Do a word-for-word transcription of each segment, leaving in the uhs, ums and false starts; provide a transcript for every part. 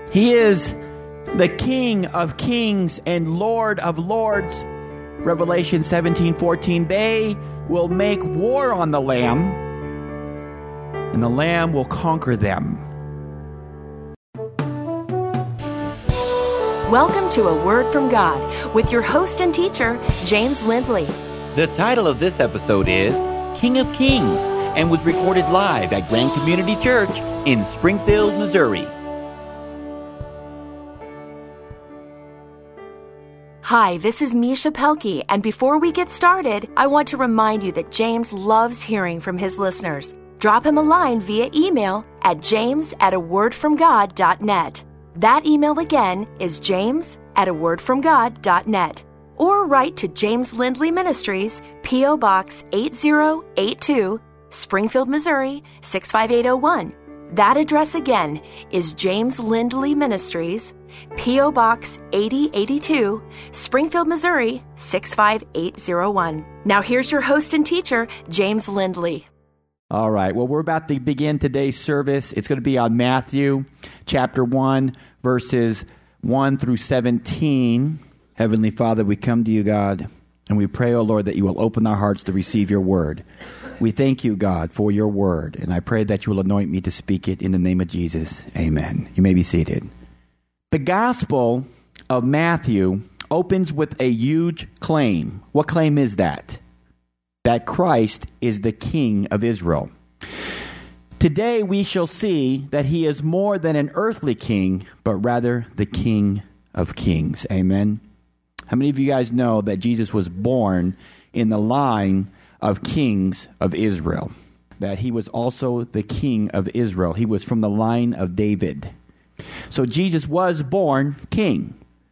He is the King of kings and Lord of lords. Revelation seventeen fourteen, they will make war on the Lamb, and the Lamb will conquer them. Welcome to A Word from God with your host and teacher, James Lindley. The title of this episode is King of Kings and was recorded live at Grand Community Church in Springfield, Missouri. Hi, this is Misha Pelkey, and before we get started, I want to remind you that James loves hearing from his listeners. Drop him a line via email at james at a word from god dot net. That email again is james at a word from god dot net. Or write to James Lindley Ministries, P O. Box eight zero eight two, Springfield, Missouri six five eight zero one. That address again is James Lindley Ministries, P O. Box eighty eighty-two, Springfield, Missouri six five eight zero one. Now here's your host and teacher, James Lindley. All right, well, we're about to begin today's service. It's going to be on Matthew chapter one, verses one through seventeen. Heavenly Father, we come to you, God, and we pray, oh Lord, that you will open our hearts to receive your word. We thank you, God, for your word, and I pray that you will anoint me to speak it in the name of Jesus. Amen. You may be seated. The Gospel of Matthew opens with a huge claim. What claim is that? That Christ is the King of Israel. Today we shall see that he is more than an earthly king, but rather the King of Kings. Amen. How many of you guys know that Jesus was born in the line of kings of Israel? That he was also the King of Israel. He was from the line of David. So Jesus was born king.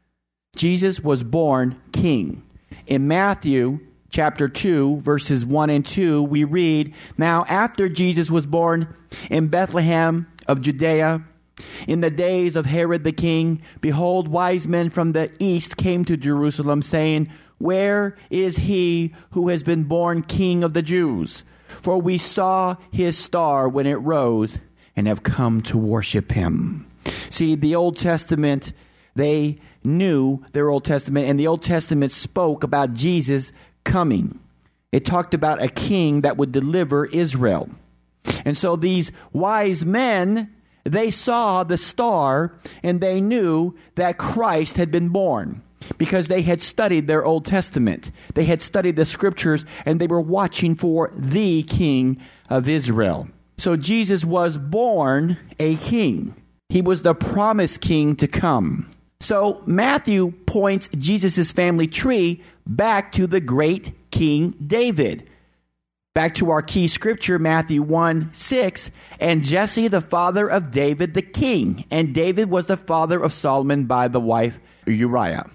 Jesus was born king. In Matthew chapter two, verses one and two, we read, "Now after Jesus was born in Bethlehem of Judea, in the days of Herod the king, behold, wise men from the east came to Jerusalem, saying, Where is he who has been born King of the Jews? For we saw his star when it rose and have come to worship him." See, the Old Testament, they knew their Old Testament, and the Old Testament spoke about Jesus coming. It talked about a king that would deliver Israel. And so these wise men, they saw the star and they knew that Christ had been born because they had studied their Old Testament. They had studied the scriptures and they were watching for the King of Israel. So Jesus was born a king. He was the promised king to come. So Matthew points Jesus' family tree back to the great King David. Back to our key scripture, Matthew one six, "And Jesse the father of David the king, and David was the father of Solomon by the wife Uriah."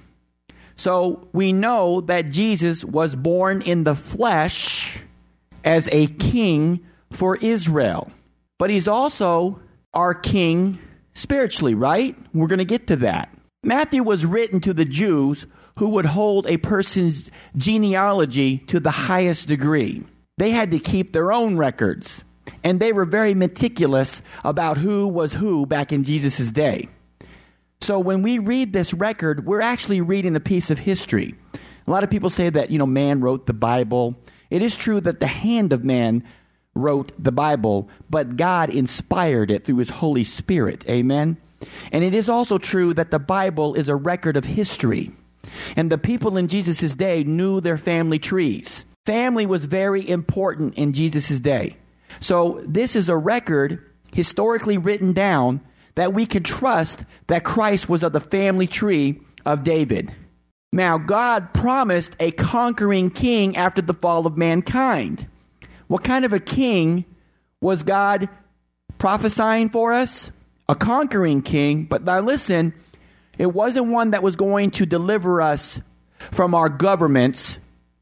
So we know that Jesus was born in the flesh as a king for Israel. But he's also our king spiritually, right? We're going to get to that. Matthew was written to the Jews who would hold a person's genealogy to the highest degree. They had to keep their own records, and they were very meticulous about who was who back in Jesus' day. So when we read this record, we're actually reading a piece of history. A lot of people say that, you know, man wrote the Bible. It is true that the hand of man wrote the Bible, but God inspired it through his Holy Spirit. Amen? And it is also true that the Bible is a record of history. And the people in Jesus' day knew their family trees. Family was very important in Jesus' day. So this is a record historically written down that we can trust that Christ was of the family tree of David. Now, God promised a conquering king after the fall of mankind. What kind of a king was God prophesying for us? A conquering king, but now listen, it wasn't one that was going to deliver us from our governments.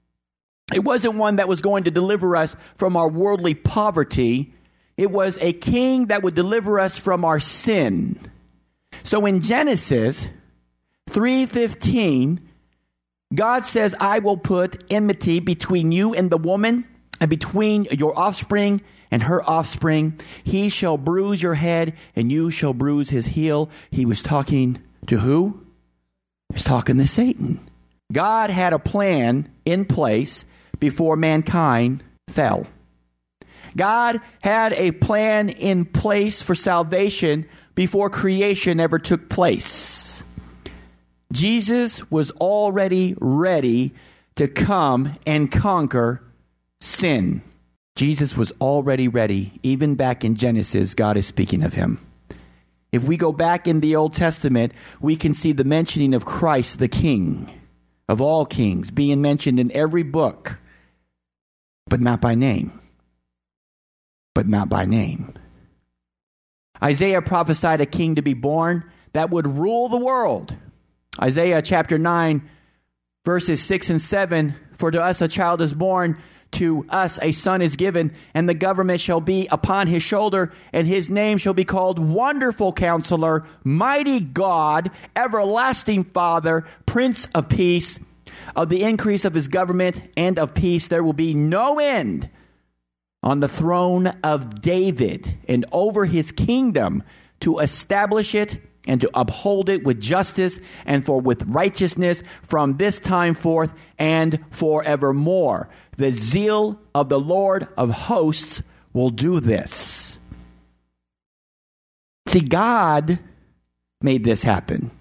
It wasn't one that was going to deliver us from our worldly poverty. It was a king that would deliver us from our sin. So in Genesis three fifteen, God says, "I will put enmity between you and the woman, and between your offspring and her offspring. He shall bruise your head, and you shall bruise his heel. He was talking to who? He was talking to Satan. God had a plan in place before mankind fell. God had a plan in place for salvation before creation ever took place. Jesus was already ready to come and conquer sin. Jesus was already ready. Even back in Genesis, God is speaking of him. If we go back in the Old Testament, we can see the mentioning of Christ, the King of all kings, being mentioned in every book, but not by name. But not by name. Isaiah prophesied a king to be born that would rule the world. Isaiah chapter nine, verses six and seven, for to us a child is born, to us a son is given, and the government shall be upon his shoulder, and his name shall be called Wonderful Counselor, Mighty God, Everlasting Father, Prince of Peace. Of the increase of his government and of peace there will be no end on the throne of David and over his kingdom, to establish it and to uphold it with justice and for with righteousness from this time forth and forevermore. The zeal of the Lord of hosts will do this. See, God made this happen.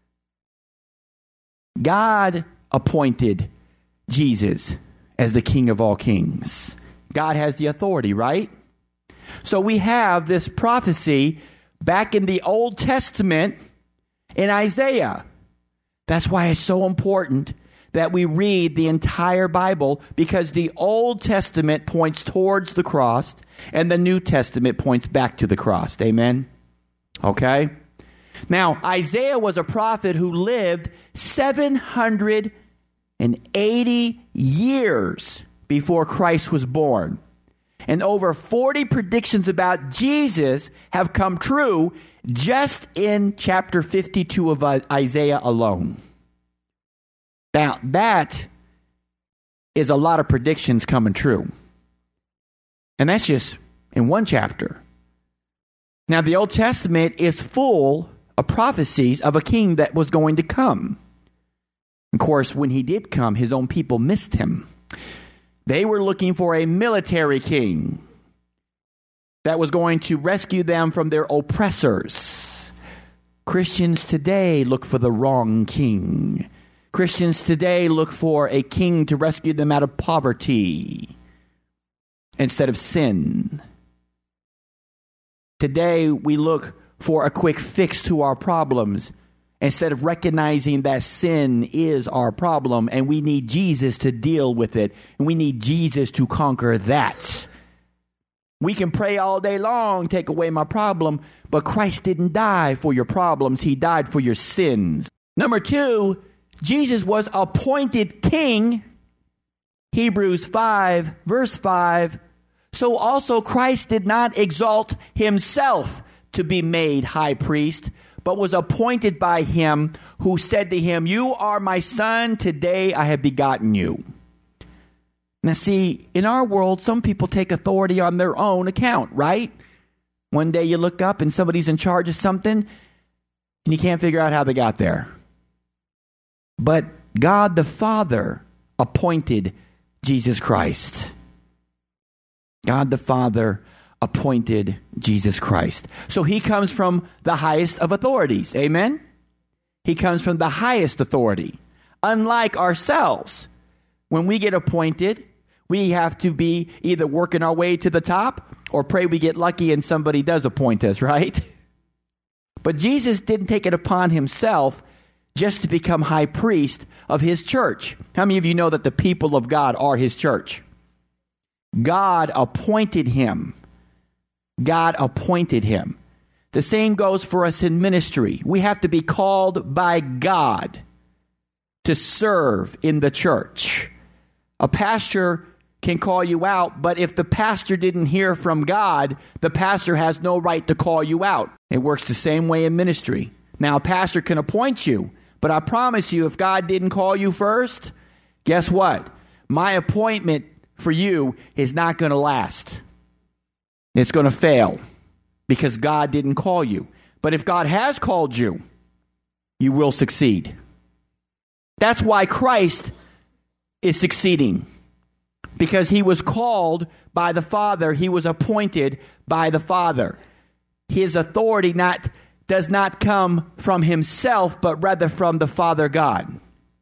God appointed Jesus as the King of all kings. God has the authority, right? So we have this prophecy back in the Old Testament in Isaiah. That's why it's so important that we read the entire Bible, because the Old Testament points towards the cross and the New Testament points back to the cross. Amen? Okay? Now, Isaiah was a prophet who lived seven hundred eighty years before Christ was born. And over forty predictions about Jesus have come true just in chapter fifty-two of Isaiah alone. Now, that is a lot of predictions coming true. And that's just in one chapter. Now, the Old Testament is full of prophecies of a king that was going to come. Of course, when he did come, his own people missed him. They were looking for a military king that was going to rescue them from their oppressors. Christians today look for the wrong king. Christians today look for a king to rescue them out of poverty instead of sin. Today, we look for a quick fix to our problems instead of recognizing that sin is our problem and we need Jesus to deal with it, and we need Jesus to conquer that. We can pray all day long, take away my problem, but Christ didn't die for your problems. He died for your sins. Number two, Jesus was appointed king. Hebrews five, verse five. So also Christ did not exalt himself to be made high priest, but was appointed by him who said to him, "You are my son, today I have begotten you." Now see, in our world, some people take authority on their own account, right? One day you look up and somebody's in charge of something, and you can't figure out how they got there. But God the Father appointed Jesus Christ. God the Father appointed Jesus Christ. So he comes from the highest of authorities. Amen? He comes from the highest authority. Unlike ourselves, when we get appointed, we have to be either working our way to the top or pray we get lucky and somebody does appoint us, right? But Jesus didn't take it upon himself just to become high priest of his church. How many of you know that the people of God are his church? God appointed him. God appointed him. The same goes for us in ministry. We have to be called by God to serve in the church. A pastor can call you out, but if the pastor didn't hear from God, the pastor has no right to call you out. It works the same way in ministry. Now, a pastor can appoint you, but I promise you, if God didn't call you first, guess what? My appointment for you is not going to last. It's going to fail because God didn't call you. But if God has called you, you will succeed. That's why Christ is succeeding. Because he was called by the Father. He was appointed by the Father. His authority not does not come from himself, but rather from the Father God.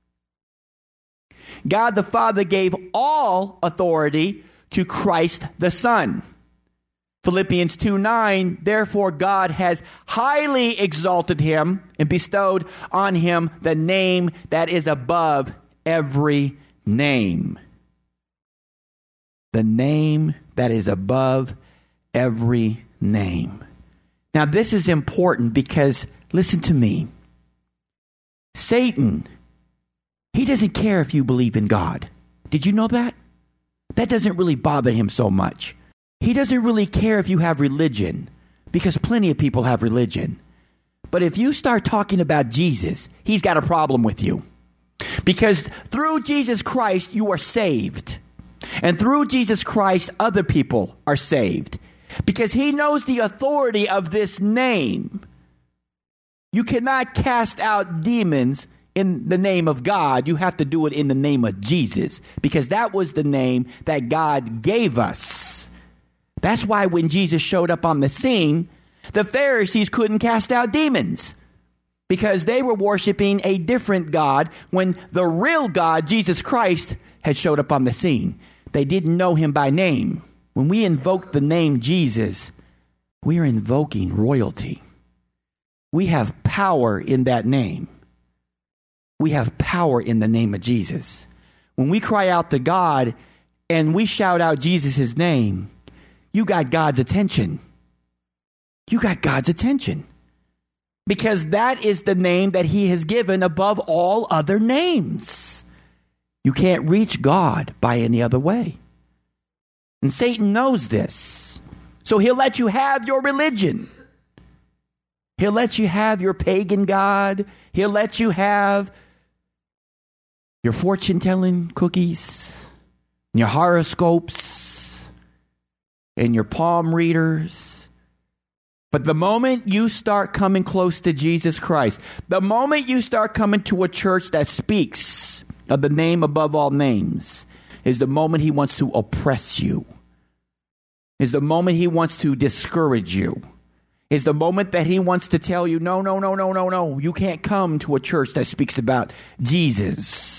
God the Father gave all authority to Christ the Son. Philippians two nine, therefore God has highly exalted him and bestowed on him the name that is above every name. The name that is above every name. Now this is important because, listen to me, Satan, he doesn't care if you believe in God. Did you know that? That doesn't really bother him so much. He doesn't really care if you have religion, because plenty of people have religion. But if you start talking about Jesus, he's got a problem with you. Because through Jesus Christ, you are saved. And through Jesus Christ, other people are saved. Because he knows the authority of this name. You cannot cast out demons in the name of God. You have to do it in the name of Jesus. Because that was the name that God gave us. That's why when Jesus showed up on the scene, the Pharisees couldn't cast out demons. Because they were worshiping a different God when the real God, Jesus Christ, had showed up on the scene. They didn't know him by name. When we invoke the name Jesus, we are invoking royalty. We have power in that name. We have power in the name of Jesus. When we cry out to God and we shout out Jesus' name, you got God's attention. You got God's attention. Because that is the name that he has given above all other names. You can't reach God by any other way. And Satan knows this. So he'll let you have your religion. He'll let you have your pagan God. He'll let you have your fortune-telling cookies, and your horoscopes, and your palm readers. But the moment you start coming close to Jesus Christ, the moment you start coming to a church that speaks of the name above all names, is the moment he wants to oppress you. Is the moment he wants to discourage you. Is the moment that he wants to tell you, no, no, no, no, no, no, you can't come to a church that speaks about Jesus.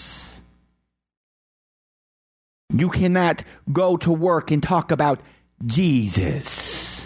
You cannot go to work and talk about Jesus.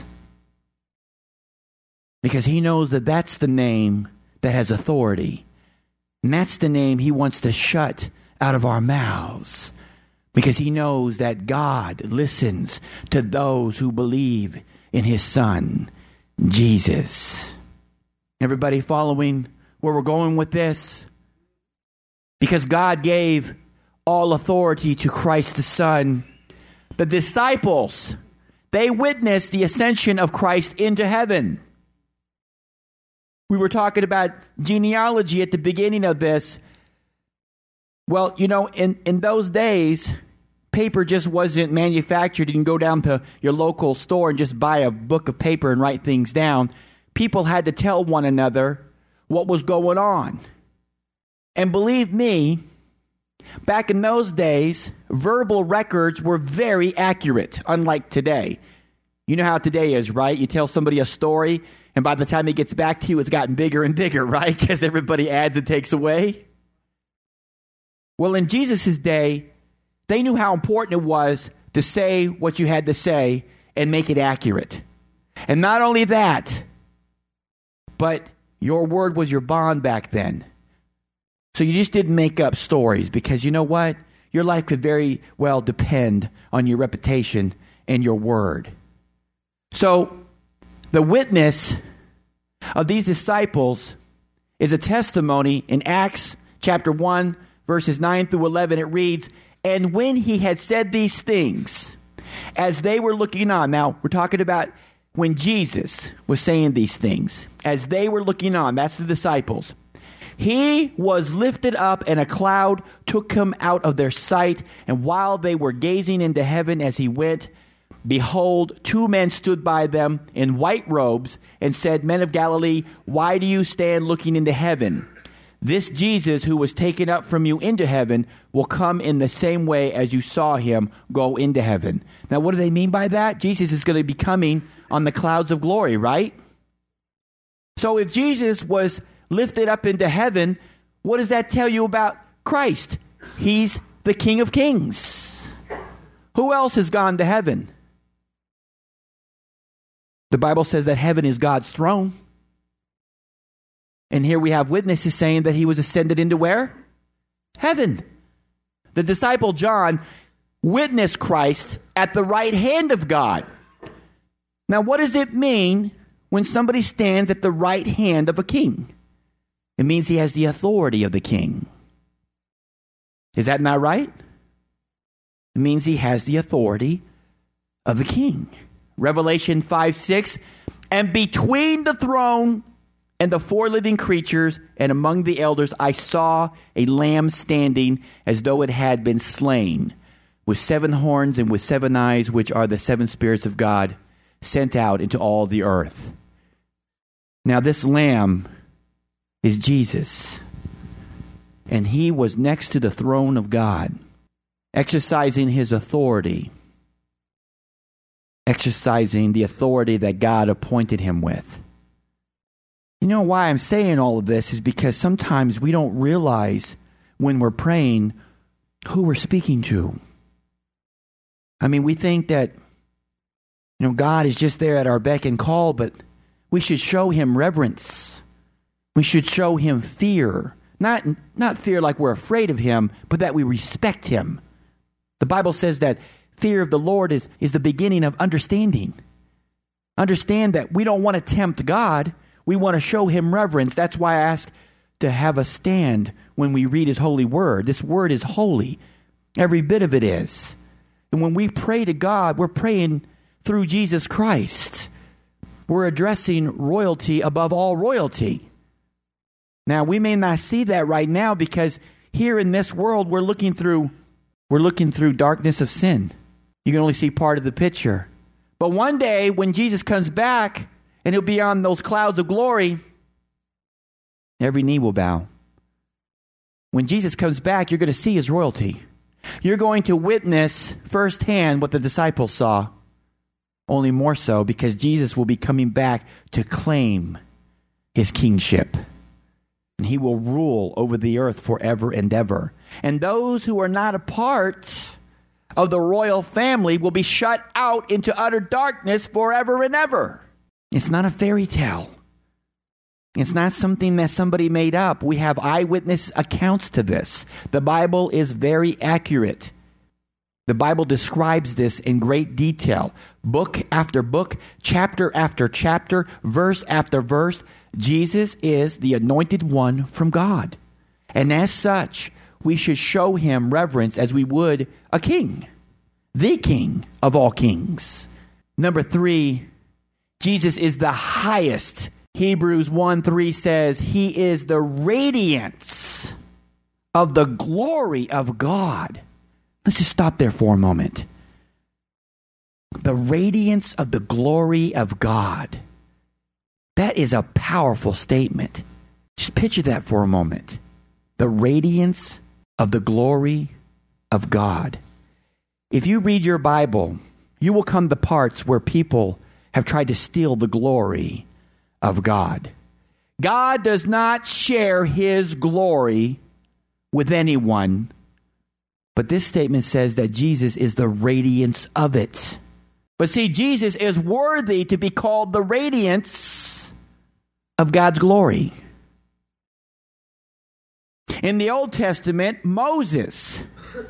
Because he knows that that's the name that has authority. And that's the name he wants to shut out of our mouths. Because he knows that God listens to those who believe in his Son, Jesus. Everybody following where we're going with this? Because God gave all authority to Christ the Son. The disciples, they witnessed the ascension of Christ into heaven. We were talking about genealogy at the beginning of this. Well, you know, in, in those days, paper just wasn't manufactured. You can go down to your local store and just buy a book of paper and write things down. People had to tell one another what was going on. And believe me, back in those days, verbal records were very accurate, unlike today. You know how today is, right? You tell somebody a story, and by the time it gets back to you, it's gotten bigger and bigger, right? Because everybody adds and takes away. Well, in Jesus' day, they knew how important it was to say what you had to say and make it accurate. And not only that, but your word was your bond back then. So you just didn't make up stories, because you know what? Your life could very well depend on your reputation and your word. So the witness of these disciples is a testimony. In Acts chapter one, verses nine through eleven, it reads, "And when he had said these things, as they were looking on," now we're talking about when Jesus was saying these things, as they were looking on, that's the disciples, "he was lifted up, and a cloud took him out of their sight. And while they were gazing into heaven as he went, behold, two men stood by them in white robes and said, Men of Galilee, why do you stand looking into heaven? This Jesus who was taken up from you into heaven will come in the same way as you saw him go into heaven. Now, what do they mean by that? Jesus is going to be coming on the clouds of glory, right? So if Jesus was lifted up into heaven, what does that tell you about Christ? He's the King of Kings. Who else has gone to heaven? The Bible says that heaven is God's throne. And here we have witnesses saying that he was ascended into where? Heaven. The disciple John witnessed Christ at the right hand of God. Now, what does it mean when somebody stands at the right hand of a king? It means he has the authority of the king. Is that not right? It means he has the authority of the king. Revelation five six, and between the throne and the four living creatures and among the elders, I saw a lamb standing as though it had been slain, with seven horns and with seven eyes, which are the seven spirits of God sent out into all the earth. Now this lamb is Jesus, and he was next to the throne of God, exercising his authority, exercising the authority that God appointed him with. You know why I'm saying all of this is because sometimes we don't realize when we're praying who we're speaking to. I mean, we think that, you know, God is just there at our beck and call, but we should show him reverence. We should show him fear. Not, not fear like we're afraid of him, but that we respect him. The Bible says that fear of the Lord is, is the beginning of understanding. Understand that we don't want to tempt God. We want to show him reverence. That's why I ask to have a stand when we read his holy word. This word is holy. Every bit of it is. And when we pray to God, we're praying through Jesus Christ. We're addressing royalty above all royalty. Now, we may not see that right now because here in this world, we're looking through, we're looking through darkness of sin. You can only see part of the picture. But one day when Jesus comes back, and he'll be on those clouds of glory, every knee will bow. When Jesus comes back, you're going to see his royalty. You're going to witness firsthand what the disciples saw, only more so because Jesus will be coming back to claim his kingship. And he will rule over the earth forever and ever. And those who are not a part of the royal family will be shut out into utter darkness forever and ever. It's not a fairy tale. It's not something that somebody made up. We have eyewitness accounts to this. The Bible is very accurate. The Bible describes this in great detail. Book after book, chapter after chapter, verse after verse. Jesus is the anointed one from God. And as such, we should show him reverence as we would a king, the king of all kings. Number three, Jesus is the highest. Hebrews one three says, he is the radiance of the glory of God. Let's just stop there for a moment. The radiance of the glory of God. That is a powerful statement. Just picture that for a moment. The radiance of the glory of God. If you read your Bible, you will come to parts where people have tried to steal the glory of God. God does not share his glory with anyone, but this statement says that Jesus is the radiance of it. But see, Jesus is worthy to be called the radiance of God's glory. In the Old Testament, Moses,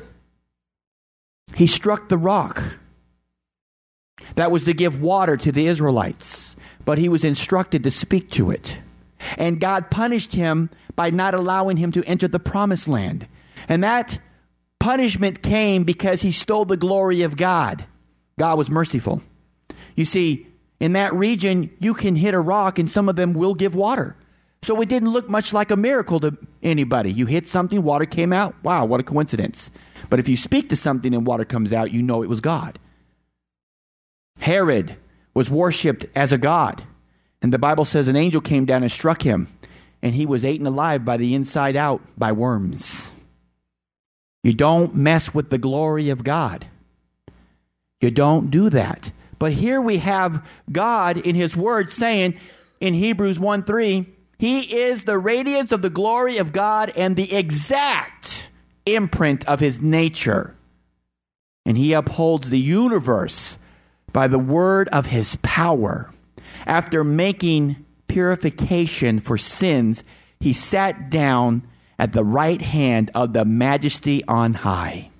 he struck the rock. That was to give water to the Israelites, but he was instructed to speak to it. And God punished him by not allowing him to enter the promised land. And that punishment came because he stole the glory of God. God was merciful. You see, in that region, you can hit a rock and some of them will give water. So it didn't look much like a miracle to anybody. You hit something, water came out. Wow, what a coincidence. But if you speak to something and water comes out, you know it was God. Herod was worshipped as a god. And the Bible says an angel came down and struck him, and he was eaten alive by the inside out by worms. You don't mess with the glory of God. You don't do that. But here we have God in his word saying in Hebrews one three, he is the radiance of the glory of God and the exact imprint of his nature. And he upholds the universe by the word of his power. After making purification for sins, he sat down at the right hand of the Majesty on high.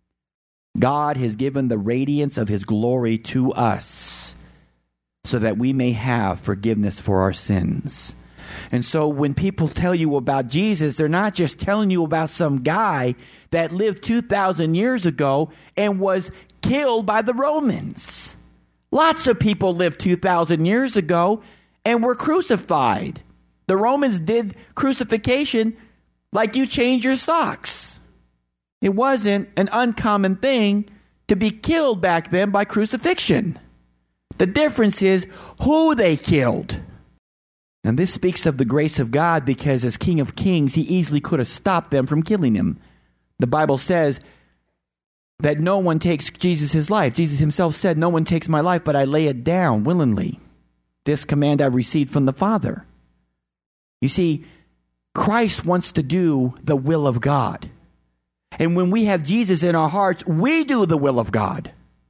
God has given the radiance of his glory to us so that we may have forgiveness for our sins. And so when people tell you about Jesus, they're not just telling you about some guy that lived two thousand years ago and was killed by the Romans. Lots of people lived two thousand years ago and were crucified. The Romans did crucifixion like you change your socks. It wasn't an uncommon thing to be killed back then by crucifixion. The difference is who they killed. And this speaks of the grace of God because as King of Kings, he easily could have stopped them from killing him. The Bible says that no one takes Jesus his life. Jesus himself said, no one takes my life, but I lay it down willingly. This command I've received from the Father. You see, Christ wants to do the will of God. And when we have Jesus in our hearts, we do the will of God.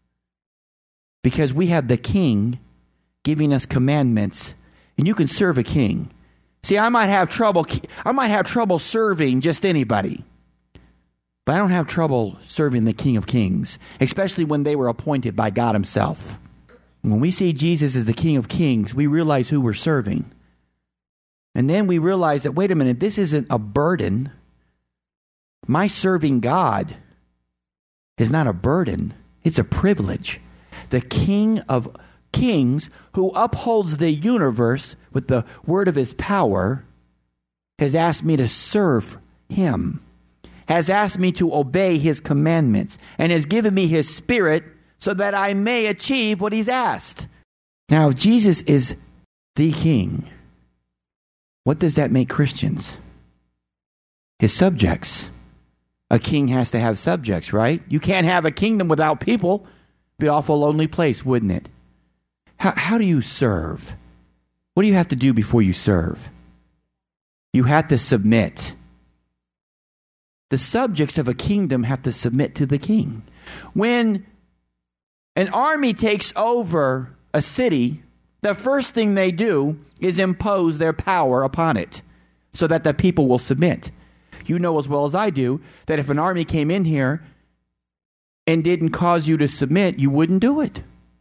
Because we have the King giving us commandments, and you can serve a king. See, I might have trouble, I might have trouble serving just anybody. But I don't have trouble serving the King of Kings, especially when they were appointed by God himself. When we see Jesus as the King of Kings, we realize who we're serving. And then we realize that, wait a minute, this isn't a burden. My serving God is not a burden. It's a privilege. The King of Kings, who upholds the universe with the word of his power, has asked me to serve him, has asked me to obey his commandments, and has given me his Spirit so that I may achieve what he's asked. Now, if Jesus is the King, what does that make Christians? His subjects. A king has to have subjects, right? You can't have a kingdom without people. It'd be an awful lonely place, wouldn't it? How, how do you serve? What do you have to do before you serve? You have to submit. The subjects of a kingdom have to submit to the king. When an army takes over a city, the first thing they do is impose their power upon it so that the people will submit. You know as well as I do that if an army came in here and didn't cause you to submit, you wouldn't do it.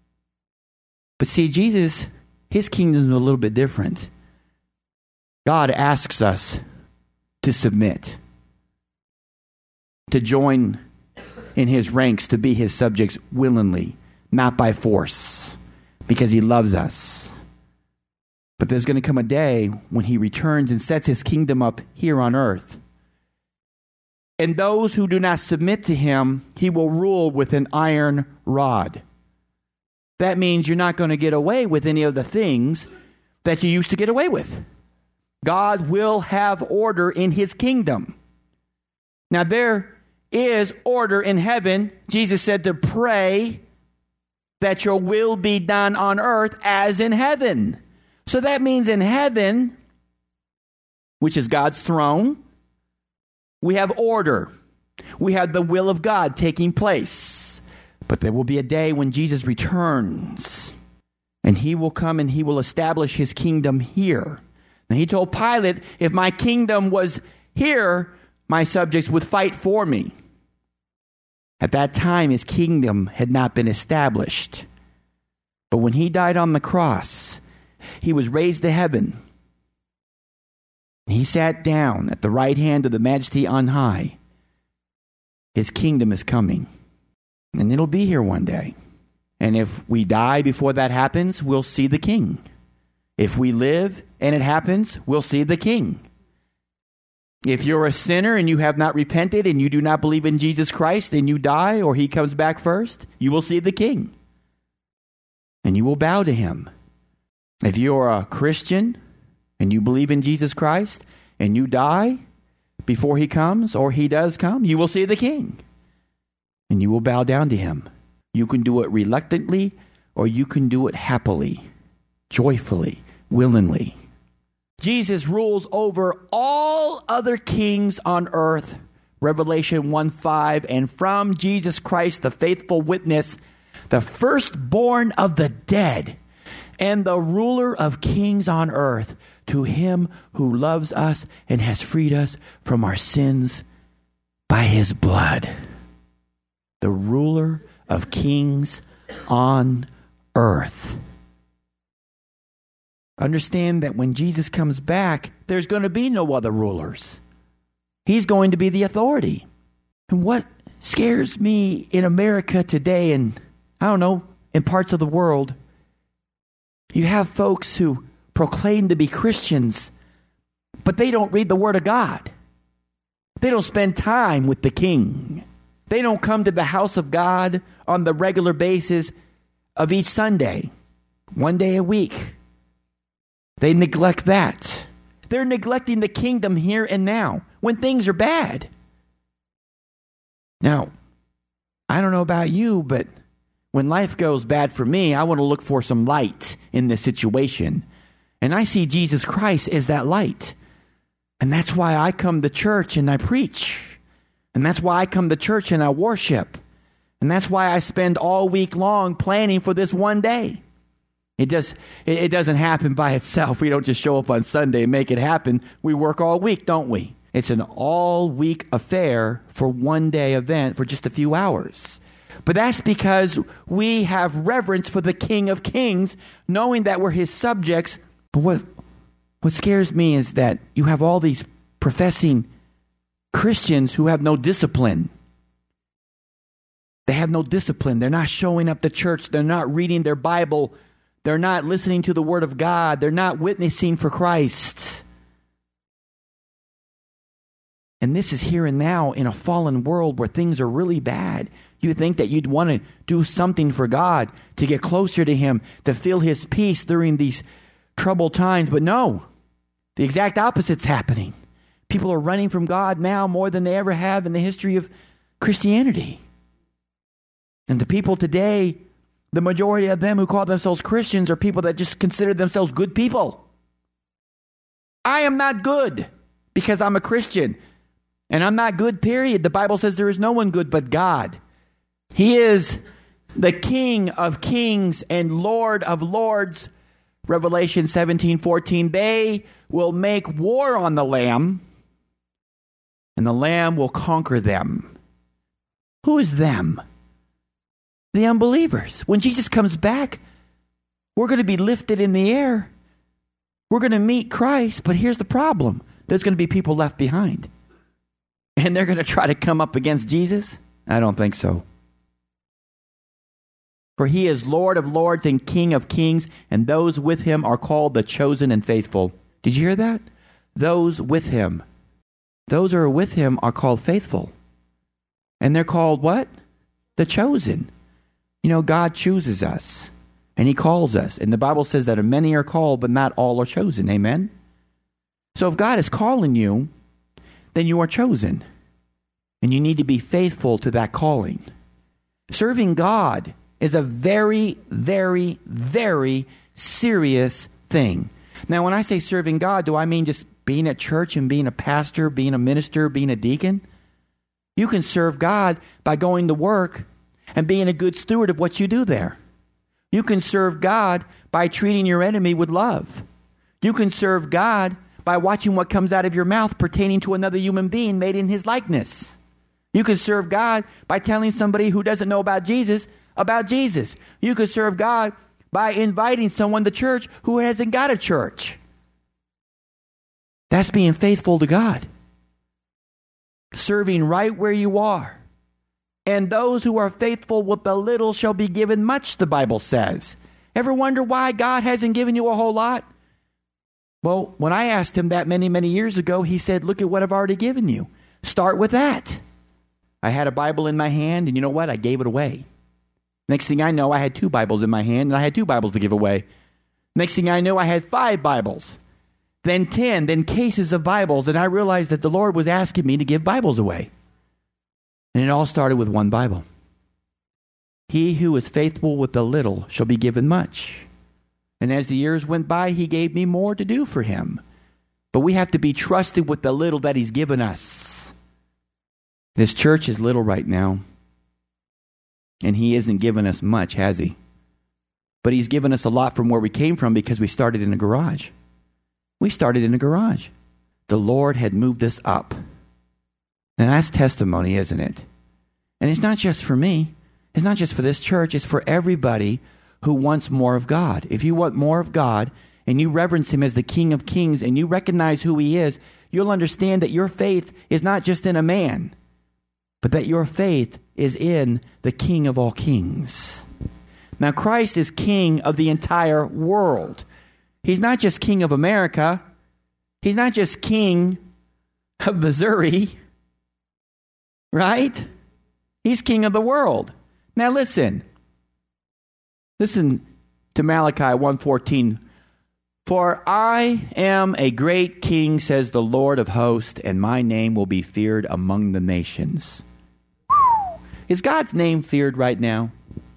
But see, Jesus, his kingdom is a little bit different. God asks us to submit, to join in his ranks, to be his subjects willingly, not by force, because he loves us. But there's going to come a day when he returns and sets his kingdom up here on earth. And those who do not submit to him, he will rule with an iron rod. That means you're not going to get away with any of the things that you used to get away with. God will have order in his kingdom. Now, there is order in heaven. Jesus said to pray that your will be done on earth as in heaven. So that means in heaven, which is God's throne, we have order. We have the will of God taking place. But there will be a day when Jesus returns, and he will come and he will establish his kingdom here. And he told Pilate, if my kingdom was here, my subjects would fight for me. At that time, his kingdom had not been established. But when he died on the cross, he was raised to heaven. He sat down at the right hand of the Majesty on high. His kingdom is coming. And it'll be here one day. And if we die before that happens, we'll see the King. If we live and it happens, we'll see the King. If you're a sinner and you have not repented and you do not believe in Jesus Christ and you die or he comes back first, you will see the King. and you will bow to him. If you're a Christian and you believe in Jesus Christ and you die before he comes, or he does come, you will see the king and you will bow down to him. You can do it reluctantly or you can do it happily, joyfully, willingly. Jesus rules over all other kings on earth, Revelation one five, and from Jesus Christ, the faithful witness, the firstborn of the dead, and the ruler of kings on earth, to him who loves us and has freed us from our sins by his blood. The ruler of kings on earth. Understand that when Jesus comes back, there's going to be no other rulers. He's going to be the authority. And what scares me in America today, and I don't know, in parts of the world, you have folks who proclaim to be Christians, but they don't read the Word of God. They don't spend time with the King. They don't come to the house of God on the regular basis of each Sunday, one day a week. They neglect that. They're neglecting the kingdom here and now when things are bad. Now, I don't know about you, but when life goes bad for me, I want to look for some light in this situation. And I see Jesus Christ as that light. And that's why I come to church and I preach. And that's why I come to church and I worship. And that's why I spend all week long planning for this one day. It just it, it doesn't happen by itself. We don't just show up on Sunday and make it happen. We work all week, don't we? It's an all-week affair for one day event for just a few hours. But that's because we have reverence for the King of Kings, knowing that we're his subjects. But what what scares me is that you have all these professing Christians who have no discipline. They have no discipline. They're not showing up to church. They're not reading their Bible. They're not listening to the Word of God. They're not witnessing for Christ. And this is here and now in a fallen world where things are really bad. You think that you'd want to do something for God, to get closer to him, to feel his peace during these troubled times. But no, the exact opposite's happening. People are running from God now more than they ever have in the history of Christianity. And the people today, the majority of them who call themselves Christians are people that just consider themselves good people. I am not good because I'm a Christian. And I'm not good, period. The Bible says there is no one good but God. He is the King of kings and Lord of lords. Revelation seventeen fourteen. They will make war on the Lamb, and the Lamb will conquer them. Who is them? The unbelievers. When Jesus comes back, we're going to be lifted in the air. We're going to meet Christ, but here's the problem. There's going to be people left behind. And they're going to try to come up against Jesus? I don't think so. For he is Lord of lords and King of kings, and those with him are called the chosen and faithful. Did you hear that? Those with him. Those who are with him are called faithful. And they're called what? The chosen. You know, God chooses us, and he calls us. And the Bible says that many are called, but not all are chosen. Amen? So if God is calling you, then you are chosen. And you need to be faithful to that calling. Serving God is a very, very, very serious thing. Now, when I say serving God, do I mean just being at church and being a pastor, being a minister, being a deacon? You can serve God by going to work and being a good steward of what you do there. You can serve God by treating your enemy with love. You can serve God by watching what comes out of your mouth pertaining to another human being made in his likeness. You can serve God by telling somebody who doesn't know about Jesus about Jesus. You could serve God by inviting someone to church who hasn't got a church. That's being faithful to God. Serving right where you are. And those who are faithful with the little shall be given much, the Bible says. Ever wonder why God hasn't given you a whole lot? Well, when I asked him that many, many years ago, he said, look at what I've already given you. Start with that. I had a Bible in my hand, and you know what? I gave it away. Next thing I know, I had two Bibles in my hand, and I had two Bibles to give away. Next thing I know, I had five Bibles, then ten, then cases of Bibles, and I realized that the Lord was asking me to give Bibles away. And it all started with one Bible. He who is faithful with the little shall be given much. And as the years went by, he gave me more to do for him. But we have to be trusted with the little that he's given us. This church is little right now. And he isn't given us much, has he? But he's given us a lot from where we came from because we started in a garage. We started in a garage. The Lord had moved us up. Now that's testimony, isn't it? And it's not just for me. It's not just for this church. It's for everybody who wants more of God. If you want more of God and you reverence him as the King of Kings and you recognize who he is, you'll understand that your faith is not just in a man, but that your faith is in the King of all kings. Now, Christ is King of the entire world. He's not just King of America. He's not just King of Missouri, right? He's King of the world. Now listen. Listen to Malachi one fourteen. For I am a great king, says the Lord of hosts, and my name will be feared among the nations. Is God's name feared right now?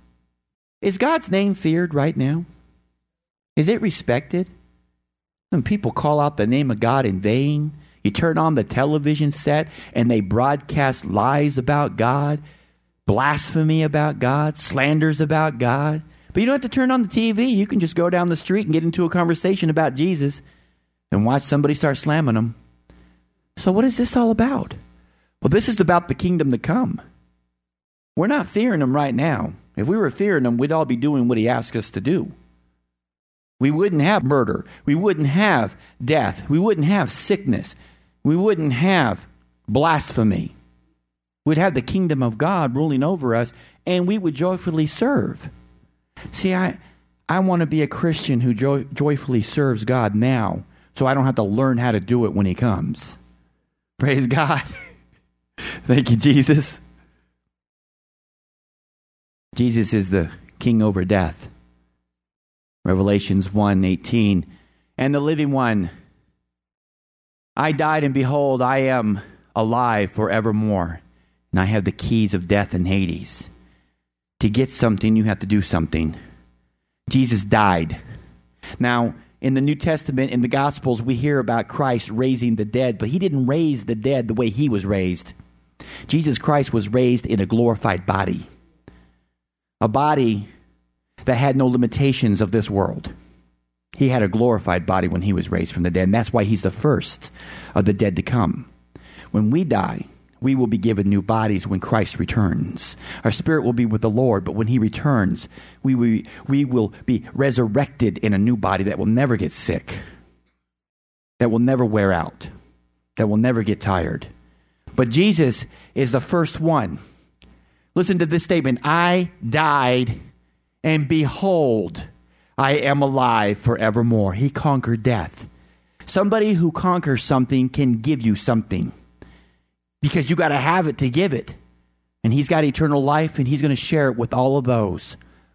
Is God's name feared right now? Is it respected? When people call out the name of God in vain, you turn on the television set and they broadcast lies about God, blasphemy about God, slanders about God. But you don't have to turn on the T V. You can just go down the street and get into a conversation about Jesus and watch somebody start slamming them. So what is this all about? Well, this is about the kingdom to come. We're not fearing him right now. If we were fearing him, we'd all be doing what he asked us to do. We wouldn't have murder. We wouldn't have death. We wouldn't have sickness. We wouldn't have blasphemy. We'd have the kingdom of God ruling over us, and we would joyfully serve. See, I I want to be a Christian who joy, joyfully serves God now, so I don't have to learn how to do it when he comes. Praise God. Thank you, Jesus. Jesus is the king over death. Revelations one eighteen. And the living one, I died, and behold, I am alive forevermore. And I have the keys of death and Hades. To get something, you have to do something. Jesus died. Now, in the New Testament, in the Gospels, we hear about Christ raising the dead, but he didn't raise the dead the way he was raised. Jesus Christ was raised in a glorified body. A body that had no limitations of this world. He had a glorified body when he was raised from the dead, and that's why he's the first of the dead to come. When we die, we will be given new bodies when Christ returns. Our spirit will be with the Lord, but when he returns, we, we, we will be resurrected in a new body that will never get sick, that will never wear out, that will never get tired. But Jesus is the first one. Listen to this statement. I died, and behold, I am alive forevermore. He conquered death. Somebody who conquers something can give you something, because you got to have it to give it. And he's got eternal life, and he's going to share it with all of those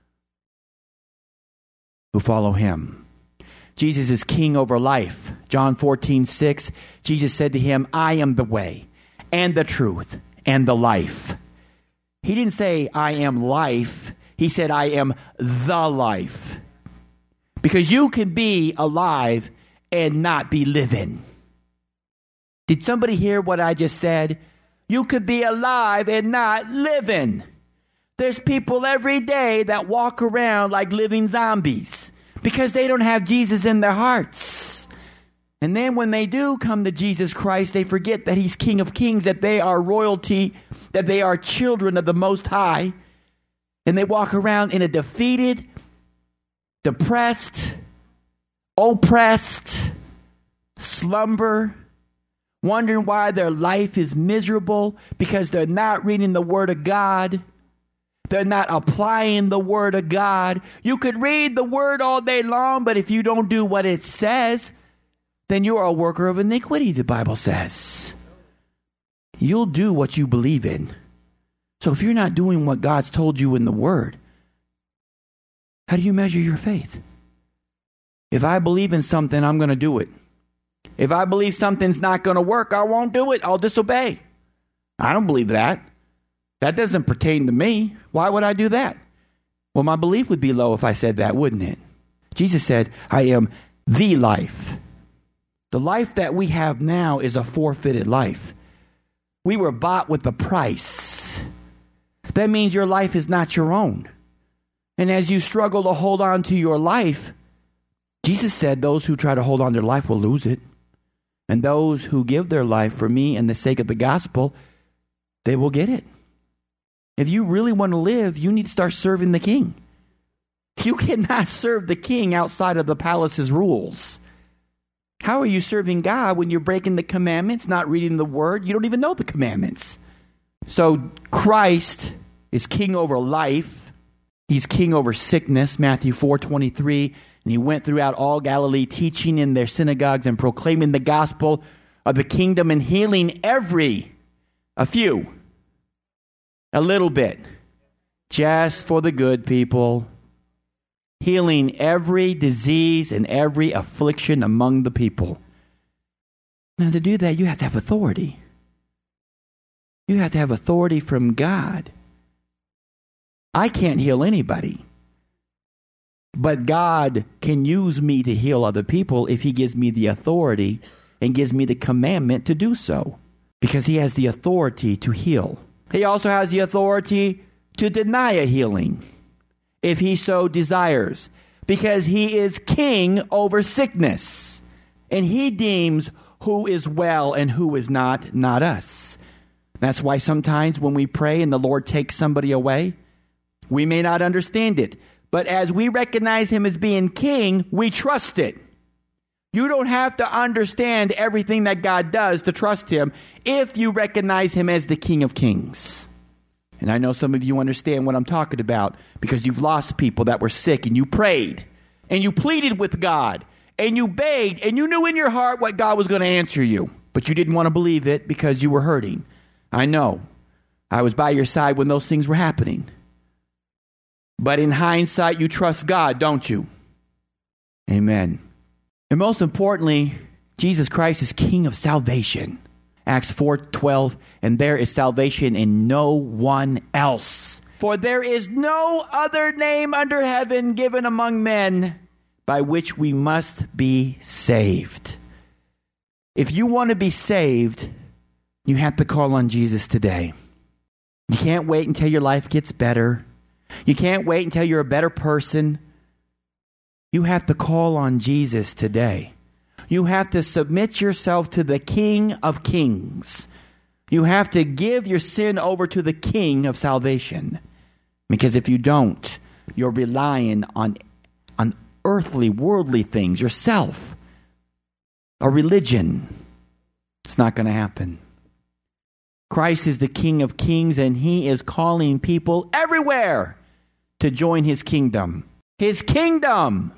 who follow him. Jesus is king over life. John fourteen six, Jesus said to him, I am the way and the truth and the life. He didn't say, I am life. He said, I am the life. Because you can be alive and not be living. Did somebody hear what I just said? You could be alive and not living. There's people every day that walk around like living zombies because they don't have Jesus in their hearts. And then when they do come to Jesus Christ, they forget that he's King of Kings, that they are royalty, that they are children of the Most High. And they walk around in a defeated, depressed, oppressed slumber, wondering why their life is miserable because they're not reading the Word of God. They're not applying the Word of God. You could read the Word all day long, but if you don't do what it says, then you are a worker of iniquity, the Bible says. You'll do what you believe in. So if you're not doing what God's told you in the Word, How do you measure your faith? If I believe in something, I'm going to do it. If I believe something's not going to work, I won't do it. I'll disobey. I don't believe that. That doesn't pertain to me. Why would I do that? Well, my belief would be low if I said that, wouldn't it? Jesus said, I am the life. The life that we have now is a forfeited life. We were bought with a price. That means your life is not your own. And as you struggle to hold on to your life, Jesus said those who try to hold on to their life will lose it. And those who give their life for me and the sake of the gospel, they will get it. If you really want to live, you need to start serving the King. You cannot serve the King outside of the palace's rules. How are you serving God when you're breaking the commandments, not reading the word? You don't even know the commandments. So Christ is king over life. He's king over sickness, Matthew four twenty-three. And he went throughout all Galilee, teaching in their synagogues and proclaiming the gospel of the kingdom and healing every, a few, a little bit, just for the good people. Healing every disease and every affliction among the people. Now, to do that, you have to have authority. You have to have authority from God. I can't heal anybody. But God can use me to heal other people if he gives me the authority and gives me the commandment to do so. Because he has the authority to heal. He also has the authority to deny a healing if he so desires. Because he is king over sickness. And he deems who is well and who is not, not us. That's why sometimes when we pray and the Lord takes somebody away, we may not understand it. But as we recognize him as being king, we trust it. You don't have to understand everything that God does to trust him if you recognize him as the King of Kings. And I know some of you understand what I'm talking about because you've lost people that were sick and you prayed and you pleaded with God and you begged and you knew in your heart what God was going to answer you, but you didn't want to believe it because you were hurting. I know. I was by your side when those things were happening. But in hindsight, you trust God, don't you? Amen. And most importantly, Jesus Christ is King of salvation. Acts four twelve, and there is salvation in no one else. For there is no other name under heaven given among men by which we must be saved. If you want to be saved, you have to call on Jesus today. You can't wait until your life gets better. You can't wait until you're a better person. You have to call on Jesus today. You have to submit yourself to the King of Kings. You have to give your sin over to the King of salvation. Because if you don't, you're relying on, on earthly, worldly things, yourself, a religion. It's not going to happen. Christ is the King of Kings, and he is calling people everywhere to join his kingdom. His kingdom!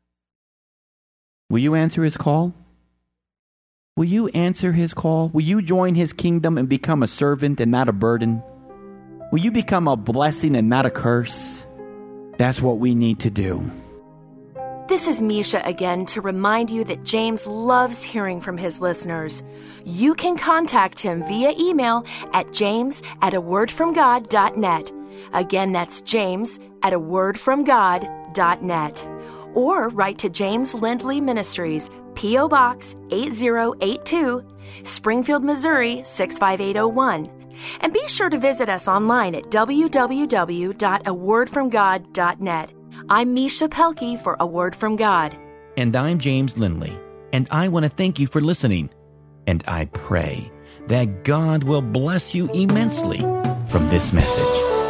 Will you answer his call? Will you answer his call? Will you join his kingdom and become a servant and not a burden? Will you become a blessing and not a curse? That's what we need to do. This is Misha again to remind you that James loves hearing from his listeners. You can contact him via email at james at a word from god dot net. Again, that's james at a word from god dot net. Or write to James Lindley Ministries, P O. Box eight zero eight two, Springfield, Missouri six five eight oh one. And be sure to visit us online at w w w dot a word from god dot net. I'm Misha Pelkey for A Word from God. And I'm James Lindley, and I want to thank you for listening. And I pray that God will bless you immensely from this message.